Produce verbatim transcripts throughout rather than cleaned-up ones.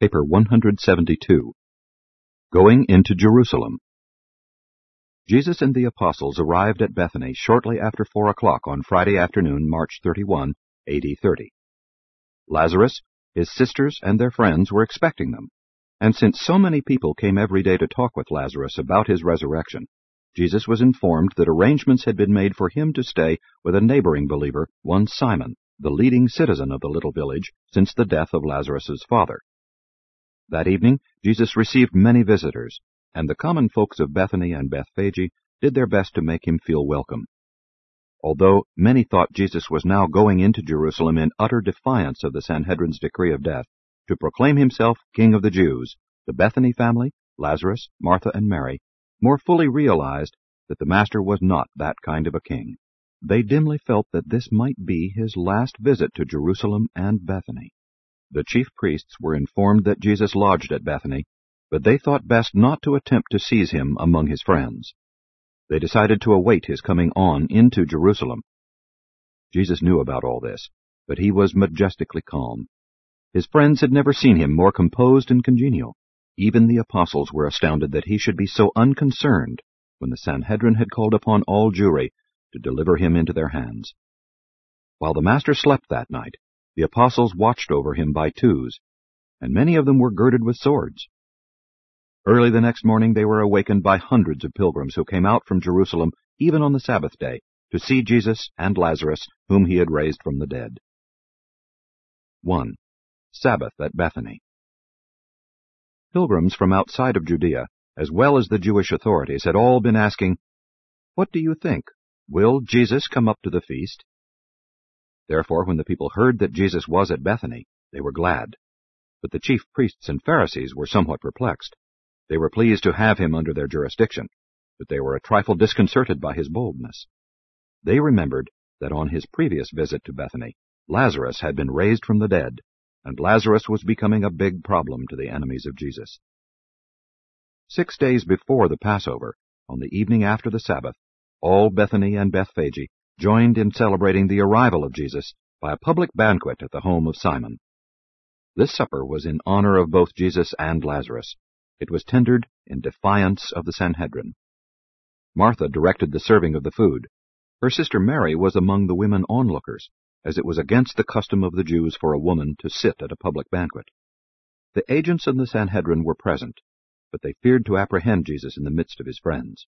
Paper one hundred seventy-two. Going into Jerusalem. Jesus and the apostles arrived at Bethany shortly after four o'clock on Friday afternoon, March thirty-first, A D thirty. Lazarus, his sisters, and their friends were expecting them, and since so many people came every day to talk with Lazarus about his resurrection, Jesus was informed that arrangements had been made for him to stay with a neighboring believer, one Simon, the leading citizen of the little village since the death of Lazarus's father. That evening, Jesus received many visitors, and the common folks of Bethany and Bethphage did their best to make him feel welcome. Although many thought Jesus was now going into Jerusalem in utter defiance of the Sanhedrin's decree of death, to proclaim himself King of the Jews, the Bethany family, Lazarus, Martha, and Mary, more fully realized that the Master was not that kind of a king. They dimly felt that this might be his last visit to Jerusalem and Bethany. The chief priests were informed that Jesus lodged at Bethany, but they thought best not to attempt to seize him among his friends. They decided to await his coming on into Jerusalem. Jesus knew about all this, but he was majestically calm. His friends had never seen him more composed and congenial. Even the apostles were astounded that he should be so unconcerned when the Sanhedrin had called upon all Jewry to deliver him into their hands. While the Master slept that night, the apostles watched over him by twos, and many of them were girded with swords. Early the next morning they were awakened by hundreds of pilgrims who came out from Jerusalem, even on the Sabbath day, to see Jesus and Lazarus, whom he had raised from the dead. one. Sabbath at Bethany. Pilgrims from outside of Judea, as well as the Jewish authorities, had all been asking, "What do you think? Will Jesus come up to the feast?" Therefore, when the people heard that Jesus was at Bethany, they were glad. But the chief priests and Pharisees were somewhat perplexed. They were pleased to have him under their jurisdiction, but they were a trifle disconcerted by his boldness. They remembered that on his previous visit to Bethany, Lazarus had been raised from the dead, and Lazarus was becoming a big problem to the enemies of Jesus. Six days before the Passover, on the evening after the Sabbath, all Bethany and Bethphage joined in celebrating the arrival of Jesus by a public banquet at the home of Simon. This supper was in honor of both Jesus and Lazarus. It was tendered in defiance of the Sanhedrin. Martha directed the serving of the food. Her sister Mary was among the women onlookers, as it was against the custom of the Jews for a woman to sit at a public banquet. The agents of the Sanhedrin were present, but they feared to apprehend Jesus in the midst of his friends.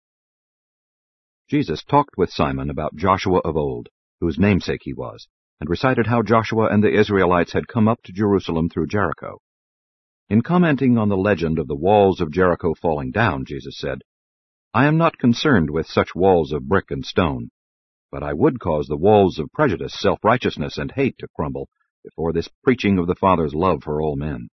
Jesus talked with Simon about Joshua of old, whose namesake he was, and recited how Joshua and the Israelites had come up to Jerusalem through Jericho. In commenting on the legend of the walls of Jericho falling down, Jesus said, "I am not concerned with such walls of brick and stone, but I would cause the walls of prejudice, self-righteousness, and hate to crumble before this preaching of the Father's love for all men."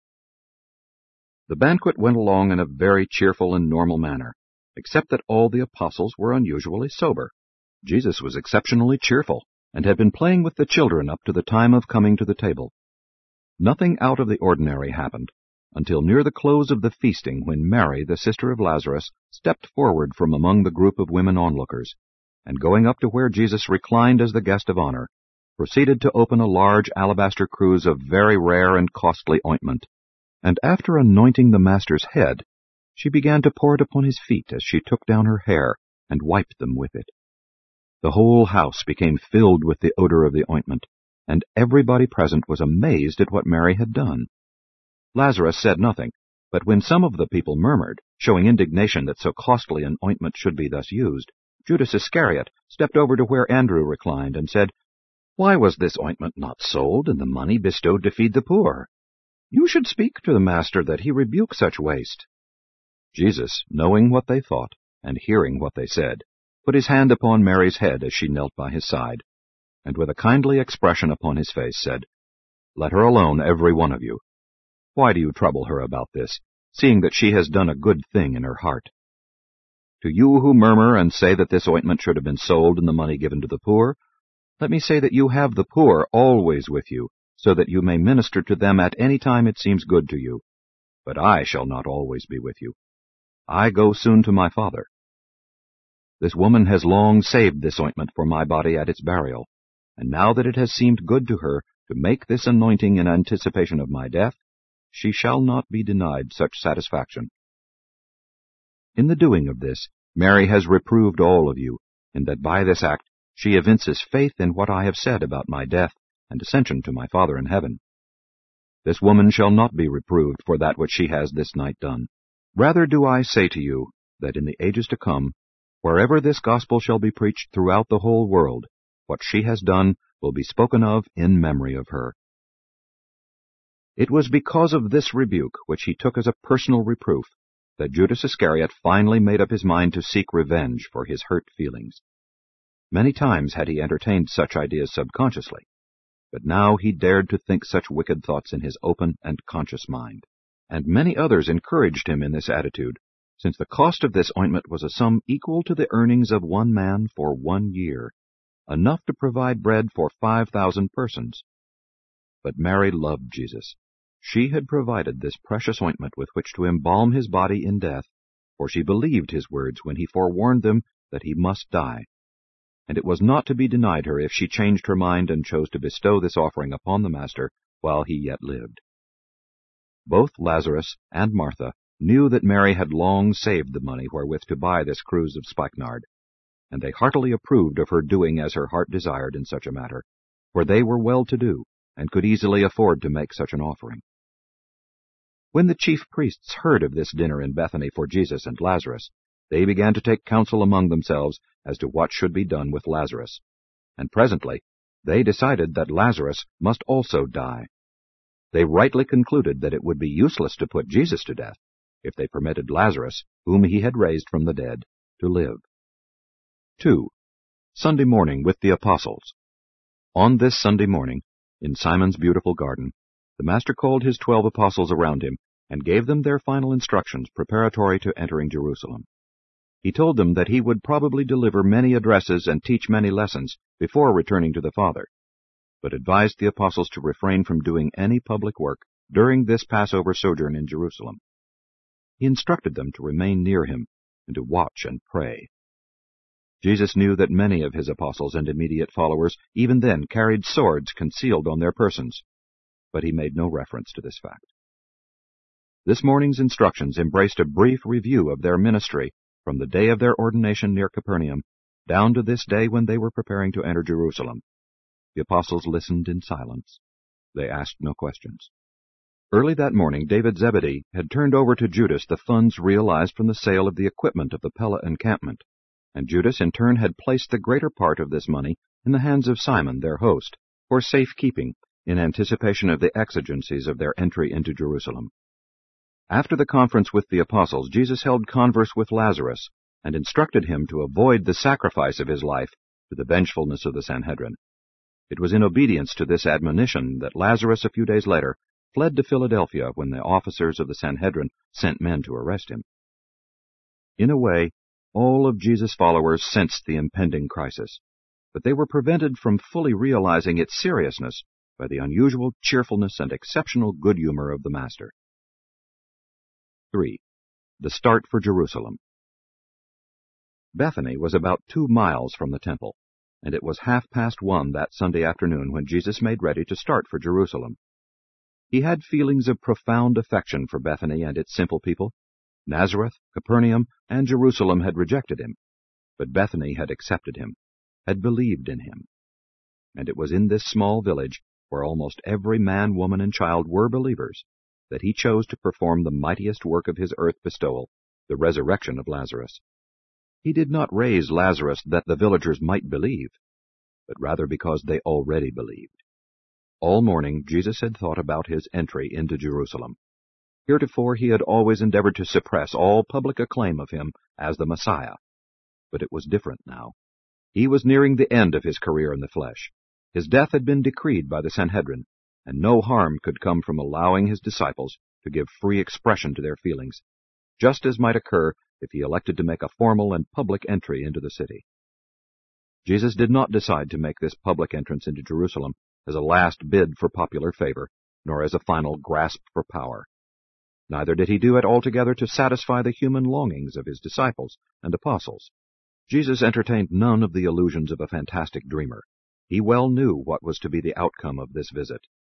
The banquet went along in a very cheerful and normal manner, except that all the apostles were unusually sober. Jesus was exceptionally cheerful, and had been playing with the children up to the time of coming to the table. Nothing out of the ordinary happened until near the close of the feasting, when Mary, the sister of Lazarus, stepped forward from among the group of women onlookers, and going up to where Jesus reclined as the guest of honor, proceeded to open a large alabaster cruse of very rare and costly ointment, and after anointing the Master's head, she began to pour it upon his feet as she took down her hair and wiped them with it. The whole house became filled with the odor of the ointment, and everybody present was amazed at what Mary had done. Lazarus said nothing, but when some of the people murmured, showing indignation that so costly an ointment should be thus used, Judas Iscariot stepped over to where Andrew reclined and said, "Why was this ointment not sold and the money bestowed to feed the poor? You should speak to the Master that he rebuke such waste." Jesus, knowing what they thought and hearing what they said, put his hand upon Mary's head as she knelt by his side, and with a kindly expression upon his face said, "Let her alone, every one of you. Why do you trouble her about this, seeing that she has done a good thing in her heart? To you who murmur and say that this ointment should have been sold and the money given to the poor, let me say that you have the poor always with you, so that you may minister to them at any time it seems good to you. But I shall not always be with you. I go soon to my Father. This woman has long saved this ointment for my body at its burial, and now that it has seemed good to her to make this anointing in anticipation of my death, she shall not be denied such satisfaction. In the doing of this, Mary has reproved all of you, in that by this act she evinces faith in what I have said about my death and ascension to my Father in heaven. This woman shall not be reproved for that which she has this night done. Rather do I say to you, that in the ages to come, wherever this gospel shall be preached throughout the whole world, what she has done will be spoken of in memory of her. It was because of this rebuke, which he took as a personal reproof, that Judas Iscariot finally made up his mind to seek revenge for his hurt feelings. Many times had he entertained such ideas subconsciously, but now he dared to think such wicked thoughts in his open and conscious mind. And many others encouraged him in this attitude, since the cost of this ointment was a sum equal to the earnings of one man for one year, enough to provide bread for five thousand persons. But Mary loved Jesus. She had provided this precious ointment with which to embalm his body in death, for she believed his words when he forewarned them that he must die. And it was not to be denied her if she changed her mind and chose to bestow this offering upon the Master while he yet lived. Both Lazarus and Martha knew that Mary had long saved the money wherewith to buy this cruse of spikenard, and they heartily approved of her doing as her heart desired in such a matter, for they were well-to-do, and could easily afford to make such an offering. When the chief priests heard of this dinner in Bethany for Jesus and Lazarus, they began to take counsel among themselves as to what should be done with Lazarus, and presently they decided that Lazarus must also die. They rightly concluded that it would be useless to put Jesus to death if they permitted Lazarus, whom he had raised from the dead, to live. two. Sunday morning with the Apostles. On this Sunday morning, in Simon's beautiful garden, the Master called his twelve apostles around him and gave them their final instructions preparatory to entering Jerusalem. He told them that he would probably deliver many addresses and teach many lessons before returning to the Father, but advised the apostles to refrain from doing any public work during this Passover sojourn in Jerusalem. He instructed them to remain near him and to watch and pray. Jesus knew that many of his apostles and immediate followers even then carried swords concealed on their persons, but he made no reference to this fact. This morning's instructions embraced a brief review of their ministry from the day of their ordination near Capernaum down to this day when they were preparing to enter Jerusalem. The apostles listened in silence. They asked no questions. Early that morning, David Zebedee had turned over to Judas the funds realized from the sale of the equipment of the Pella encampment, and Judas in turn had placed the greater part of this money in the hands of Simon, their host, for safekeeping in anticipation of the exigencies of their entry into Jerusalem. After the conference with the apostles, Jesus held converse with Lazarus and instructed him to avoid the sacrifice of his life to the vengefulness of the Sanhedrin. It was in obedience to this admonition that Lazarus, a few days later, fled to Philadelphia when the officers of the Sanhedrin sent men to arrest him. In a way, all of Jesus' followers sensed the impending crisis, but they were prevented from fully realizing its seriousness by the unusual cheerfulness and exceptional good humor of the Master. three. The start for Jerusalem. Bethany was about two miles from the temple, and it was half past one that Sunday afternoon when Jesus made ready to start for Jerusalem. He had feelings of profound affection for Bethany and its simple people. Nazareth, Capernaum, and Jerusalem had rejected him, but Bethany had accepted him, had believed in him. And it was in this small village, where almost every man, woman, and child were believers, that he chose to perform the mightiest work of his earth bestowal, the resurrection of Lazarus. He did not raise Lazarus that the villagers might believe, but rather because they already believed. All morning Jesus had thought about his entry into Jerusalem. Heretofore he had always endeavored to suppress all public acclaim of him as the Messiah, but it was different now. He was nearing the end of his career in the flesh. His death had been decreed by the Sanhedrin, and no harm could come from allowing his disciples to give free expression to their feelings, just as might occur if he elected to make a formal and public entry into the city. Jesus did not decide to make this public entrance into Jerusalem as a last bid for popular favor, nor as a final grasp for power. Neither did he do it altogether to satisfy the human longings of his disciples and apostles. Jesus entertained none of the illusions of a fantastic dreamer. He well knew what was to be the outcome of this visit.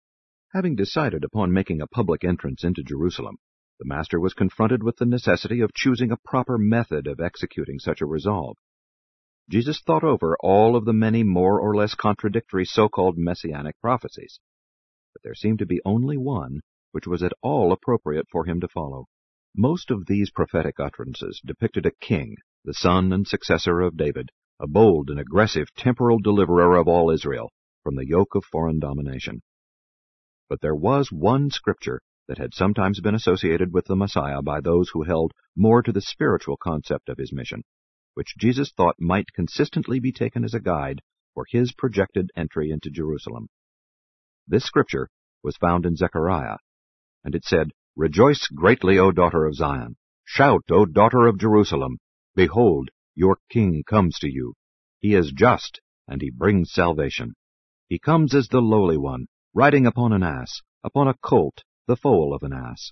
Having decided upon making a public entrance into Jerusalem, the Master was confronted with the necessity of choosing a proper method of executing such a resolve. Jesus thought over all of the many more or less contradictory so-called messianic prophecies, but there seemed to be only one which was at all appropriate for him to follow. Most of these prophetic utterances depicted a king, the son and successor of David, a bold and aggressive temporal deliverer of all Israel from the yoke of foreign domination. But there was one scripture that had sometimes been associated with the Messiah by those who held more to the spiritual concept of his mission, which Jesus thought might consistently be taken as a guide for his projected entry into Jerusalem. This scripture was found in Zechariah, and it said, "Rejoice greatly, O daughter of Zion! Shout, O daughter of Jerusalem! Behold, your king comes to you. He is just, and he brings salvation. He comes as the lowly one, riding upon an ass, upon a colt, the foal of an ass."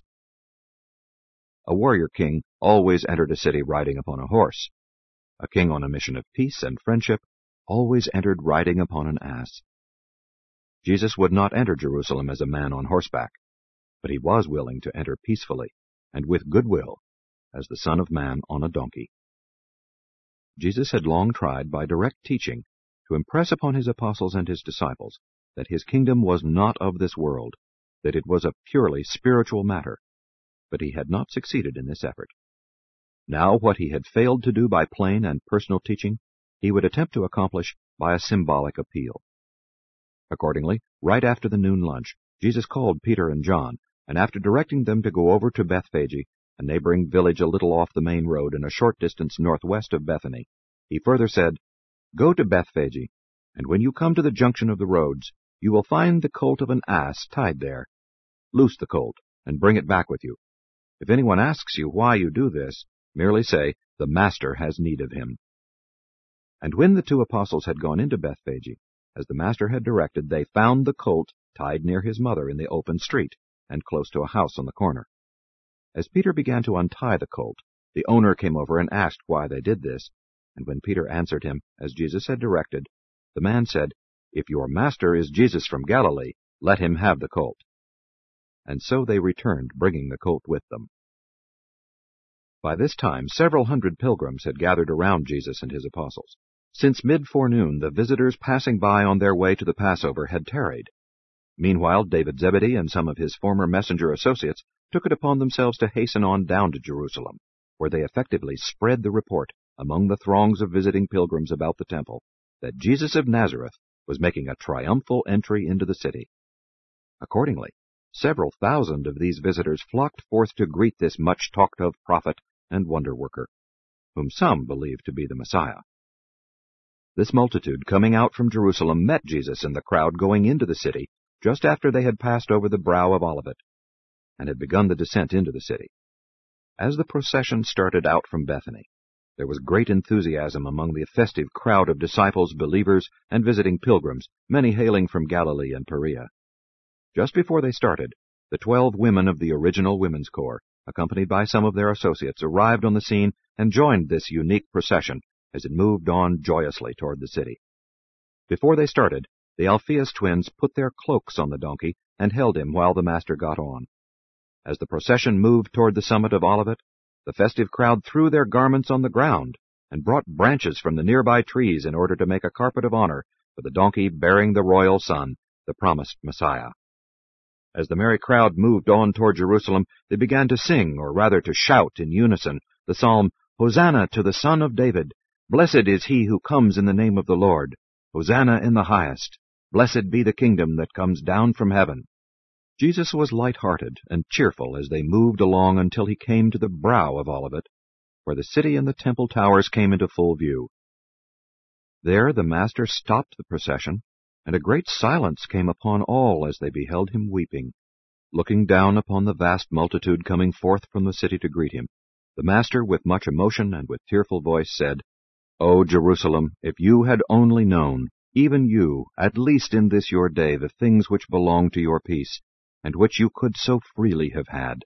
A warrior king always entered a city riding upon a horse. A king on a mission of peace and friendship always entered riding upon an ass. Jesus would not enter Jerusalem as a man on horseback, but he was willing to enter peacefully and with goodwill as the Son of Man on a donkey. Jesus had long tried by direct teaching to impress upon his apostles and his disciples that his kingdom was not of this world, that it was a purely spiritual matter, but he had not succeeded in this effort. Now what he had failed to do by plain and personal teaching, he would attempt to accomplish by a symbolic appeal. Accordingly, right after the noon lunch, Jesus called Peter and John, and after directing them to go over to Bethphage, a neighboring village a little off the main road and a short distance northwest of Bethany, he further said, "Go to Bethphage, and when you come to the junction of the roads, you will find the colt of an ass tied there. Loose the colt, and bring it back with you. If anyone asks you why you do this, merely say, 'The Master has need of him.'" And when the two apostles had gone into Bethphage, as the Master had directed, they found the colt tied near his mother in the open street, and close to a house on the corner. As Peter began to untie the colt, the owner came over and asked why they did this, and when Peter answered him, as Jesus had directed, the man said, "If your master is Jesus from Galilee, let him have the colt." And so they returned, bringing the colt with them. By this time, several hundred pilgrims had gathered around Jesus and his apostles. Since mid-forenoon, the visitors passing by on their way to the Passover had tarried. Meanwhile, David Zebedee and some of his former messenger associates took it upon themselves to hasten on down to Jerusalem, where they effectively spread the report among the throngs of visiting pilgrims about the temple that Jesus of Nazareth was making a triumphal entry into the city. Accordingly, several thousand of these visitors flocked forth to greet this much-talked-of prophet and wonder-worker, whom some believed to be the Messiah. This multitude coming out from Jerusalem met Jesus and the crowd going into the city just after they had passed over the brow of Olivet, and had begun the descent into the city. As the procession started out from Bethany, there was great enthusiasm among the festive crowd of disciples, believers, and visiting pilgrims, many hailing from Galilee and Perea. Just before they started, the twelve women of the original Women's Corps, accompanied by some of their associates, arrived on the scene and joined this unique procession as it moved on joyously toward the city. Before they started, the Alphaeus twins put their cloaks on the donkey and held him while the Master got on. As the procession moved toward the summit of Olivet, the festive crowd threw their garments on the ground and brought branches from the nearby trees in order to make a carpet of honor for the donkey bearing the royal son, the promised Messiah. As the merry crowd moved on toward Jerusalem, they began to sing, or rather to shout in unison, the psalm, "Hosanna to the Son of David! Blessed is he who comes in the name of the Lord! Hosanna in the highest! Blessed be the kingdom that comes down from heaven!" Jesus was light-hearted and cheerful as they moved along until he came to the brow of Olivet, where the city and the temple towers came into full view. There the Master stopped the procession, and a great silence came upon all as they beheld him weeping. Looking down upon the vast multitude coming forth from the city to greet him, the Master, with much emotion and with tearful voice, said, "O Jerusalem, if you had only known, even you, at least in this your day, the things which belong to your peace, and which you could so freely have had.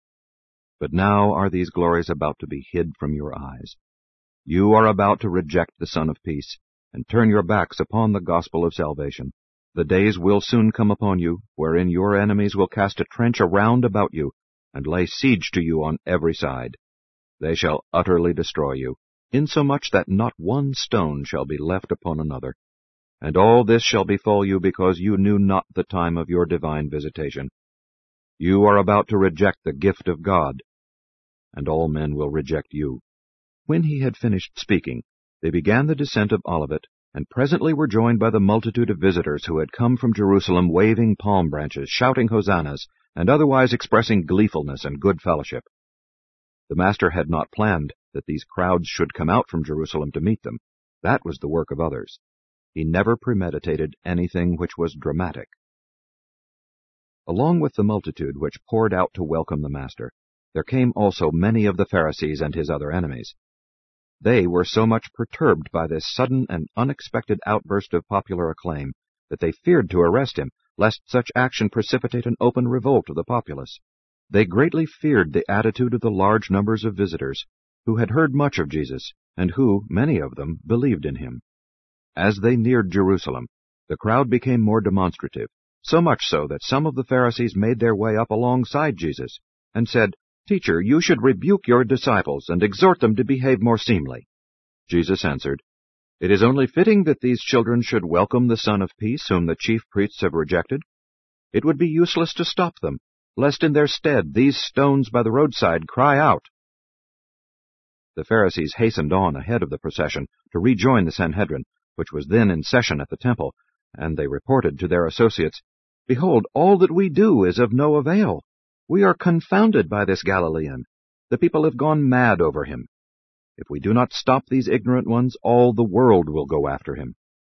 But now are these glories about to be hid from your eyes. You are about to reject the Son of Peace, and turn your backs upon the gospel of salvation, The days will soon come upon you, wherein your enemies will cast a trench around about you, and lay siege to you on every side. They shall utterly destroy you, insomuch that not one stone shall be left upon another. And all this shall befall you because you knew not the time of your divine visitation. You are about to reject the gift of God, and all men will reject you." When he had finished speaking, they began the descent of Olivet, and presently were joined by the multitude of visitors who had come from Jerusalem waving palm branches, shouting hosannas, and otherwise expressing gleefulness and good fellowship. The Master had not planned that these crowds should come out from Jerusalem to meet them. That was the work of others. He never premeditated anything which was dramatic. Along with the multitude which poured out to welcome the Master, there came also many of the Pharisees and his other enemies. They were so much perturbed by this sudden and unexpected outburst of popular acclaim that they feared to arrest him, lest such action precipitate an open revolt of the populace. They greatly feared the attitude of the large numbers of visitors, who had heard much of Jesus, and who, many of them, believed in him. As they neared Jerusalem, the crowd became more demonstrative, so much so that some of the Pharisees made their way up alongside Jesus, and said, "Teacher, you should rebuke your disciples, and exhort them to behave more seemly." Jesus answered, "It is only fitting that these children should welcome the Son of Peace, whom the chief priests have rejected. It would be useless to stop them, lest in their stead these stones by the roadside cry out." The Pharisees hastened on ahead of the procession to rejoin the Sanhedrin, which was then in session at the temple, and they reported to their associates, "Behold, all that we do is of no avail. We are confounded by this Galilean. The people have gone mad over him. If we do not stop these ignorant ones, all the world will go after him."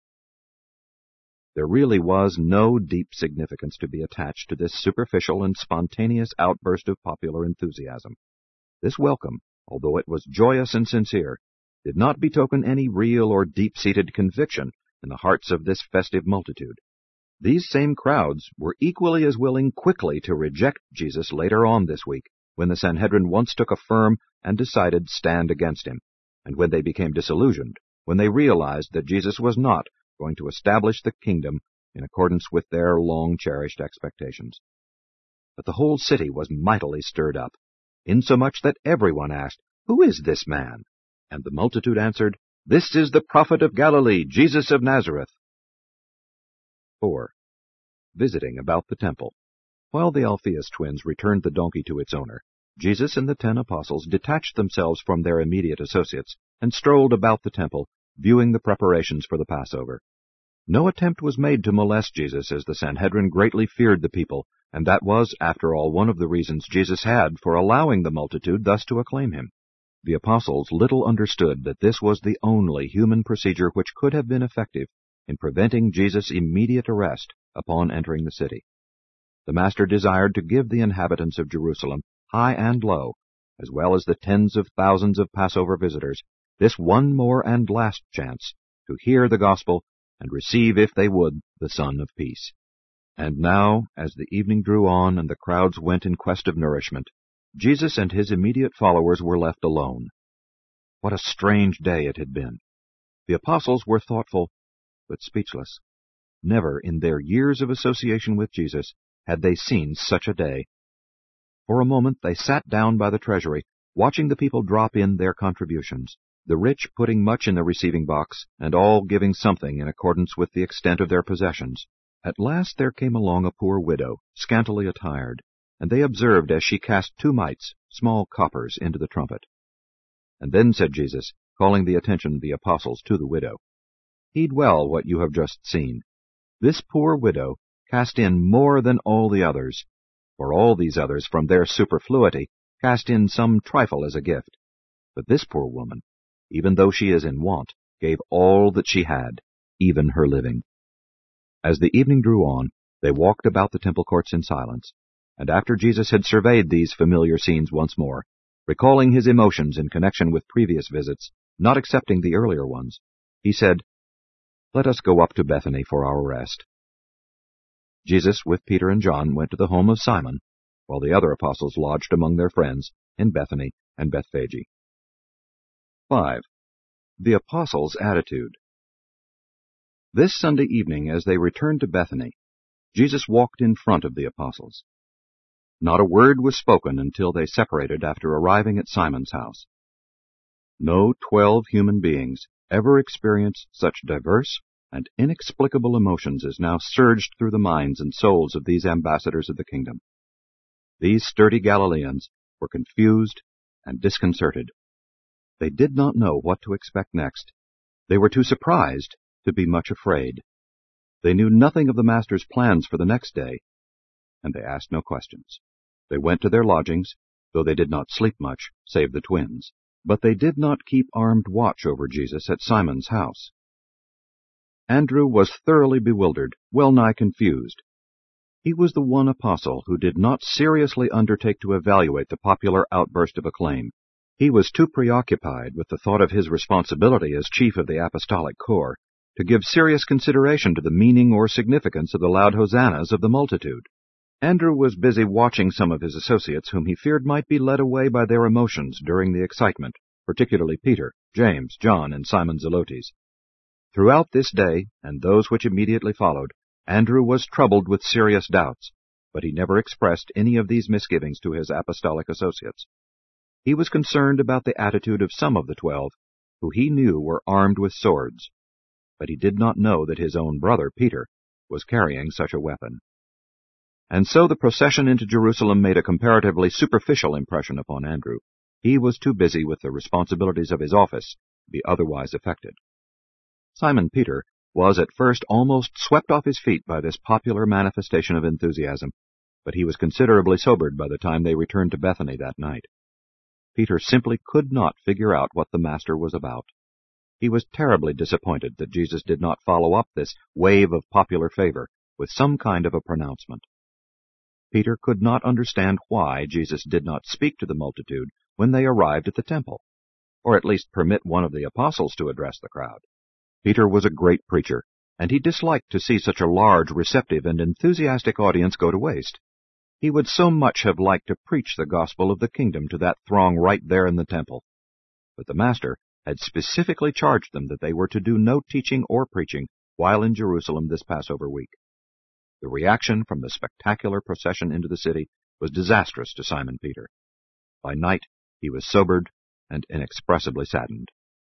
There really was no deep significance to be attached to this superficial and spontaneous outburst of popular enthusiasm. This welcome, although it was joyous and sincere, did not betoken any real or deep-seated conviction in the hearts of this festive multitude. These same crowds were equally as willing quickly to reject Jesus later on this week, when the Sanhedrin once took a firm and decided stand against him, and when they became disillusioned, when they realized that Jesus was not going to establish the kingdom in accordance with their long-cherished expectations. But the whole city was mightily stirred up, insomuch that everyone asked, "Who is this man?" And the multitude answered, "This is the prophet of Galilee, Jesus of Nazareth." four. Visiting about the temple. While the Alphaeus twins returned the donkey to its owner, Jesus and the ten apostles detached themselves from their immediate associates and strolled about the temple, viewing the preparations for the Passover. No attempt was made to molest Jesus, as the Sanhedrin greatly feared the people, and that was, after all, one of the reasons Jesus had for allowing the multitude thus to acclaim him. The apostles little understood that this was the only human procedure which could have been effective in preventing Jesus' immediate arrest upon entering the city. The Master desired to give the inhabitants of Jerusalem, high and low, as well as the tens of thousands of Passover visitors, this one more and last chance to hear the gospel and receive, if they would, the Son of Peace. And now, as the evening drew on and the crowds went in quest of nourishment, Jesus and his immediate followers were left alone. What a strange day it had been! The apostles were thoughtful, but speechless. Never in their years of association with Jesus had they seen such a day. For a moment they sat down by the treasury, watching the people drop in their contributions, the rich putting much in the receiving box, and all giving something in accordance with the extent of their possessions. At last there came along a poor widow, scantily attired, and they observed as she cast two mites, small coppers, into the trumpet. And then said Jesus, calling the attention of the apostles to the widow, "Heed well what you have just seen. This poor widow cast in more than all the others, for all these others, from their superfluity, cast in some trifle as a gift. But this poor woman, even though she is in want, gave all that she had, even her living." As the evening drew on, they walked about the temple courts in silence, and after Jesus had surveyed these familiar scenes once more, recalling his emotions in connection with previous visits, not excepting the earlier ones, he said, "Let us go up to Bethany for our rest." Jesus, with Peter and John, went to the home of Simon, while the other apostles lodged among their friends in Bethany and Bethphage. five. The apostles' attitude. This Sunday evening, as they returned to Bethany, Jesus walked in front of the apostles. Not a word was spoken until they separated after arriving at Simon's house. No twelve human beings ever experienced such diverse and inexplicable emotions as now surged through the minds and souls of these ambassadors of the kingdom. These sturdy Galileans were confused and disconcerted. They did not know what to expect next. They were too surprised to be much afraid. They knew nothing of the Master's plans for the next day, and they asked no questions. They went to their lodgings, though they did not sleep much, save the twins. But they did not keep armed watch over Jesus at Simon's house. Andrew was thoroughly bewildered, well-nigh confused. He was the one apostle who did not seriously undertake to evaluate the popular outburst of acclaim. He was too preoccupied with the thought of his responsibility as chief of the apostolic corps to give serious consideration to the meaning or significance of the loud hosannas of the multitude. Andrew was busy watching some of his associates whom he feared might be led away by their emotions during the excitement, particularly Peter, James, John, and Simon Zelotes. Throughout this day, and those which immediately followed, Andrew was troubled with serious doubts, but he never expressed any of these misgivings to his apostolic associates. He was concerned about the attitude of some of the twelve, who he knew were armed with swords, but he did not know that his own brother, Peter, was carrying such a weapon. And so the procession into Jerusalem made a comparatively superficial impression upon Andrew. He was too busy with the responsibilities of his office to be otherwise affected. Simon Peter was at first almost swept off his feet by this popular manifestation of enthusiasm, but he was considerably sobered by the time they returned to Bethany that night. Peter simply could not figure out what the Master was about. He was terribly disappointed that Jesus did not follow up this wave of popular favor with some kind of a pronouncement. Peter could not understand why Jesus did not speak to the multitude when they arrived at the temple, or at least permit one of the apostles to address the crowd. Peter was a great preacher, and he disliked to see such a large, receptive, and enthusiastic audience go to waste. He would so much have liked to preach the gospel of the kingdom to that throng right there in the temple. But the Master had specifically charged them that they were to do no teaching or preaching while in Jerusalem this Passover week. The reaction from the spectacular procession into the city was disastrous to Simon Peter. By night, he was sobered and inexpressibly saddened.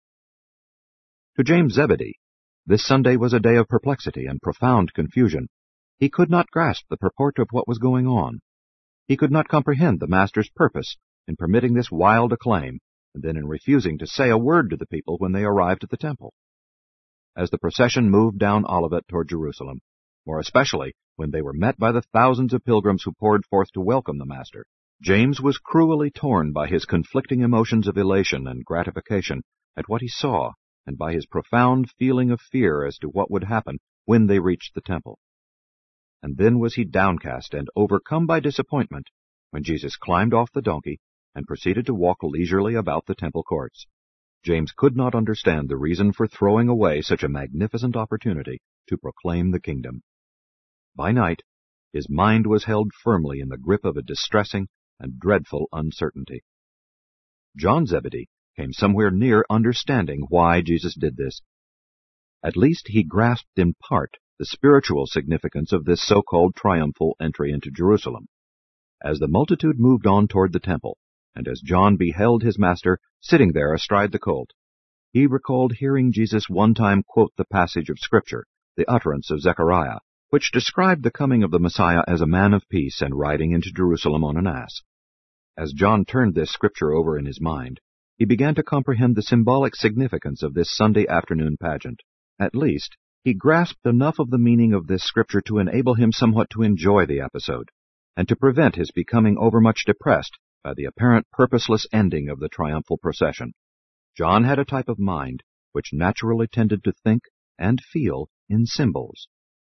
To James Zebedee, this Sunday was a day of perplexity and profound confusion. He could not grasp the purport of what was going on. He could not comprehend the Master's purpose in permitting this wild acclaim, and then in refusing to say a word to the people when they arrived at the temple. As the procession moved down Olivet toward Jerusalem, more especially when they were met by the thousands of pilgrims who poured forth to welcome the Master, James was cruelly torn by his conflicting emotions of elation and gratification at what he saw, and by his profound feeling of fear as to what would happen when they reached the temple. And then was he downcast and overcome by disappointment when Jesus climbed off the donkey and proceeded to walk leisurely about the temple courts. James could not understand the reason for throwing away such a magnificent opportunity to proclaim the kingdom. By night, his mind was held firmly in the grip of a distressing and dreadful uncertainty. John Zebedee came somewhere near understanding why Jesus did this. At least he grasped in part the spiritual significance of this so-called triumphal entry into Jerusalem. As the multitude moved on toward the temple, and as John beheld his Master sitting there astride the colt, he recalled hearing Jesus one time quote the passage of Scripture, the utterance of Zechariah, which described the coming of the Messiah as a man of peace and riding into Jerusalem on an ass. As John turned this Scripture over in his mind, he began to comprehend the symbolic significance of this Sunday afternoon pageant. At least, he grasped enough of the meaning of this Scripture to enable him somewhat to enjoy the episode, and to prevent his becoming overmuch depressed by the apparent purposeless ending of the triumphal procession. John had a type of mind which naturally tended to think and feel in symbols.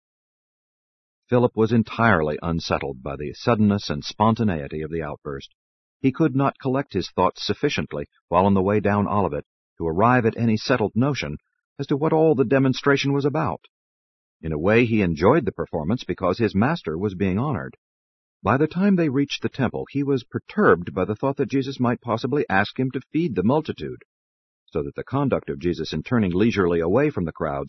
Philip was entirely unsettled by the suddenness and spontaneity of the outburst. He could not collect his thoughts sufficiently while on the way down Olivet to arrive at any settled notion as to what all the demonstration was about. In a way, he enjoyed the performance because his Master was being honored. By the time they reached the temple, he was perturbed by the thought that Jesus might possibly ask him to feed the multitude, so that the conduct of Jesus in turning leisurely away from the crowds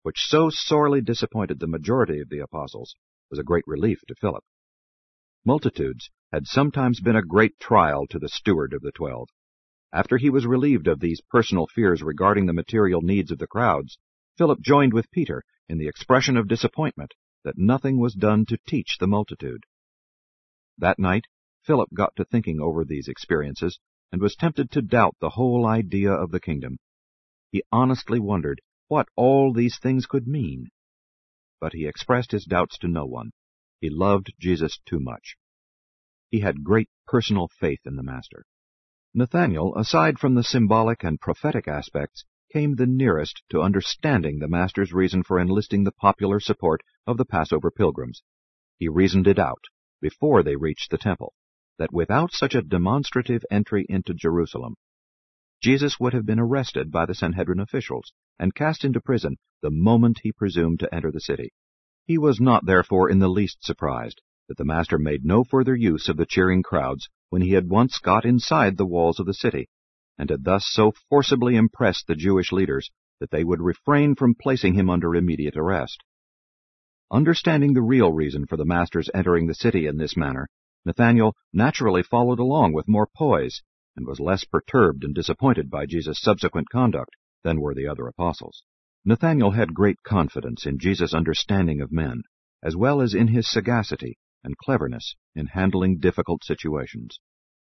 which so sorely disappointed the majority of the apostles, was a great relief to Philip. Multitudes had sometimes been a great trial to the steward of the twelve. After he was relieved of these personal fears regarding the material needs of the crowds, Philip joined with Peter in the expression of disappointment that nothing was done to teach the multitude. That night, Philip got to thinking over these experiences and was tempted to doubt the whole idea of the kingdom. He honestly wondered what all these things could mean. But he expressed his doubts to no one. He loved Jesus too much. He had great personal faith in the Master. Nathanael, aside from the symbolic and prophetic aspects, came the nearest to understanding the Master's reason for enlisting the popular support of the Passover pilgrims. He reasoned it out, before they reached the temple, that without such a demonstrative entry into Jerusalem, Jesus would have been arrested by the Sanhedrin officials and cast into prison the moment he presumed to enter the city. He was not, therefore, in the least surprised that the Master made no further use of the cheering crowds when he had once got inside the walls of the city, and had thus so forcibly impressed the Jewish leaders that they would refrain from placing him under immediate arrest. Understanding the real reason for the Master's entering the city in this manner, Nathanael naturally followed along with more poise, and was less perturbed and disappointed by Jesus' subsequent conduct than were the other apostles. Nathanael had great confidence in Jesus' understanding of men, as well as in his sagacity and cleverness in handling difficult situations.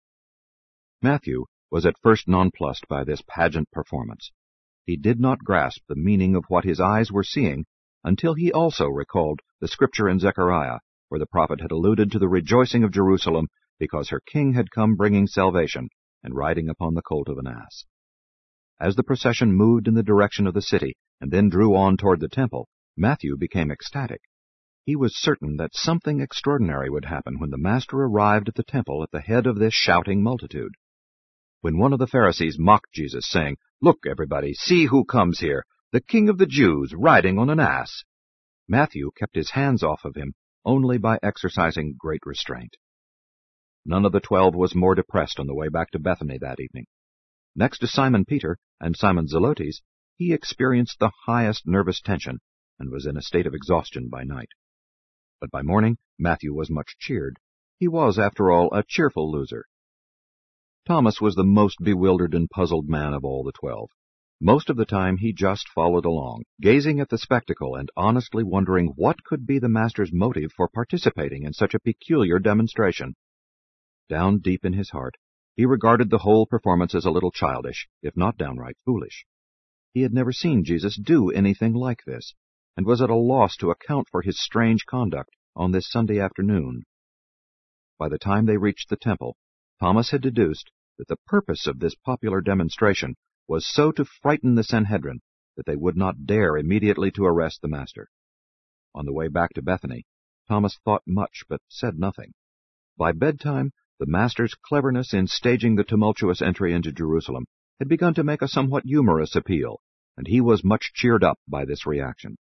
Matthew was at first nonplussed by this pageant performance. He did not grasp the meaning of what his eyes were seeing until he also recalled the scripture in Zechariah, where the prophet had alluded to the rejoicing of Jerusalem because her king had come bringing salvation and riding upon the colt of an ass. As the procession moved in the direction of the city and then drew on toward the temple, Matthew became ecstatic. He was certain that something extraordinary would happen when the Master arrived at the temple at the head of this shouting multitude. When one of the Pharisees mocked Jesus, saying, "Look, everybody, see who comes here, the King of the Jews, riding on an ass," Matthew kept his hands off of him only by exercising great restraint. None of the twelve was more depressed on the way back to Bethany that evening. Next to Simon Peter and Simon Zelotes, he experienced the highest nervous tension and was in a state of exhaustion by night. But by morning, Matthew was much cheered. He was, after all, a cheerful loser. Thomas was the most bewildered and puzzled man of all the twelve. Most of the time he just followed along, gazing at the spectacle and honestly wondering what could be the Master's motive for participating in such a peculiar demonstration. Down deep in his heart, he regarded the whole performance as a little childish, if not downright foolish. He had never seen Jesus do anything like this, and was at a loss to account for his strange conduct on this Sunday afternoon. By the time they reached the temple, Thomas had deduced that the purpose of this popular demonstration was so to frighten the Sanhedrin that they would not dare immediately to arrest the Master. On the way back to Bethany, Thomas thought much but said nothing. By bedtime, the Master's cleverness in staging the tumultuous entry into Jerusalem had begun to make a somewhat humorous appeal, and he was much cheered up by this reaction.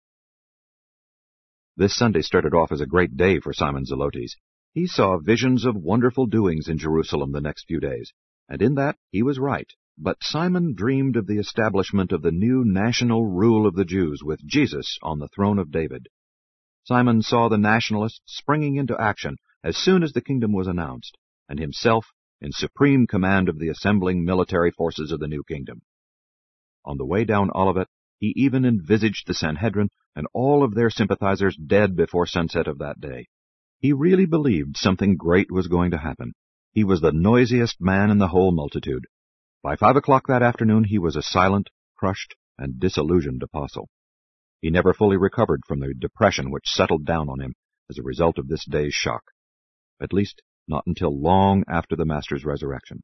This Sunday started off as a great day for Simon Zelotes. He saw visions of wonderful doings in Jerusalem the next few days, and in that he was right. But Simon dreamed of the establishment of the new national rule of the Jews with Jesus on the throne of David. Simon saw the nationalists springing into action as soon as the kingdom was announced, and himself in supreme command of the assembling military forces of the new kingdom. On the way down Olivet, he even envisaged the Sanhedrin and all of their sympathizers dead before sunset of that day. He really believed something great was going to happen. He was the noisiest man in the whole multitude. By five o'clock that afternoon he was a silent, crushed, and disillusioned apostle. He never fully recovered from the depression which settled down on him as a result of this day's shock, at least not until long after the Master's resurrection.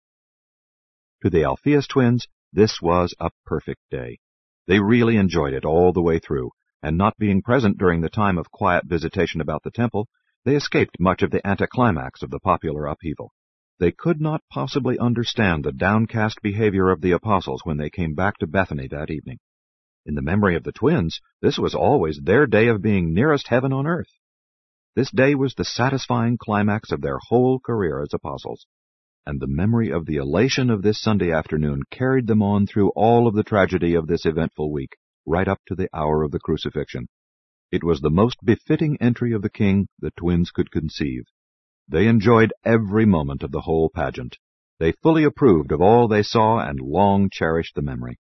To the Alphaeus twins, this was a perfect day. They really enjoyed it all the way through, and not being present during the time of quiet visitation about the temple, they escaped much of the anticlimax of the popular upheaval. They could not possibly understand the downcast behavior of the apostles when they came back to Bethany that evening. In the memory of the twins, this was always their day of being nearest heaven on earth. This day was the satisfying climax of their whole career as apostles, and the memory of the elation of this Sunday afternoon carried them on through all of the tragedy of this eventful week right up to the hour of the crucifixion. It was the most befitting entry of the king the twins could conceive. They enjoyed every moment of the whole pageant. They fully approved of all they saw and long cherished the memory.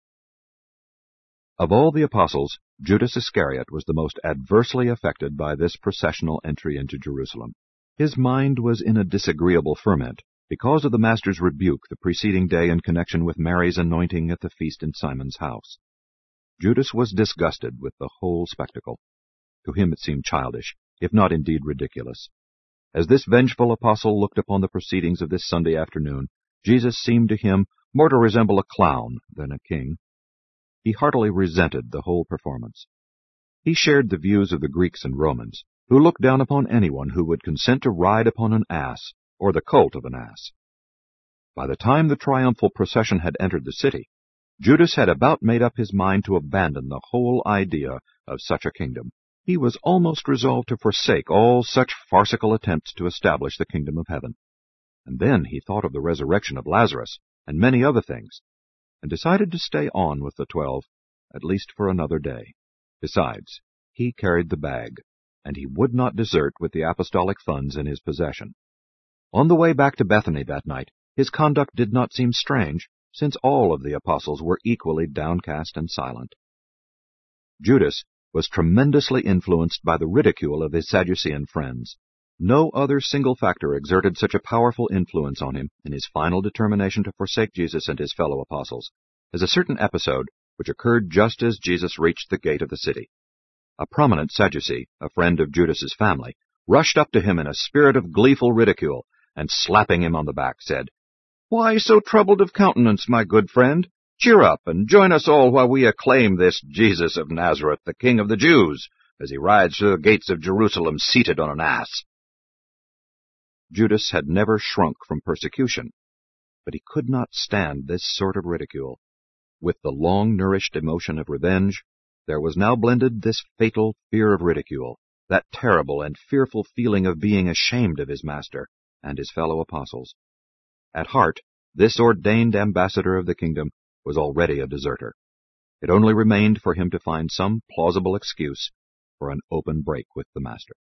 Of all the apostles, Judas Iscariot was the most adversely affected by this processional entry into Jerusalem. His mind was in a disagreeable ferment because of the Master's rebuke the preceding day in connection with Mary's anointing at the feast in Simon's house. Judas was disgusted with the whole spectacle. To him it seemed childish, if not indeed ridiculous. As this vengeful apostle looked upon the proceedings of this Sunday afternoon, Jesus seemed to him more to resemble a clown than a king. He heartily resented the whole performance. He shared the views of the Greeks and Romans, who looked down upon anyone who would consent to ride upon an ass or the colt of an ass. By the time the triumphal procession had entered the city, Judas had about made up his mind to abandon the whole idea of such a kingdom. He was almost resolved to forsake all such farcical attempts to establish the kingdom of heaven. And then he thought of the resurrection of Lazarus and many other things, and decided to stay on with the twelve, at least for another day. Besides, he carried the bag, and he would not desert with the apostolic funds in his possession. On the way back to Bethany that night, his conduct did not seem strange, since all of the apostles were equally downcast and silent. Judas was tremendously influenced by the ridicule of his Sadducean friends. No other single factor exerted such a powerful influence on him in his final determination to forsake Jesus and his fellow apostles as a certain episode which occurred just as Jesus reached the gate of the city. A prominent Sadducee, a friend of Judas's family, rushed up to him in a spirit of gleeful ridicule, and slapping him on the back, said, "Why so troubled of countenance, my good friend? Cheer up, and join us all while we acclaim this Jesus of Nazareth, the King of the Jews, as he rides through the gates of Jerusalem seated on an ass." Judas had never shrunk from persecution, but he could not stand this sort of ridicule. With the long-nourished emotion of revenge, there was now blended this fatal fear of ridicule, that terrible and fearful feeling of being ashamed of his master and his fellow apostles. At heart, this ordained ambassador of the kingdom was already a deserter. It only remained for him to find some plausible excuse for an open break with the master.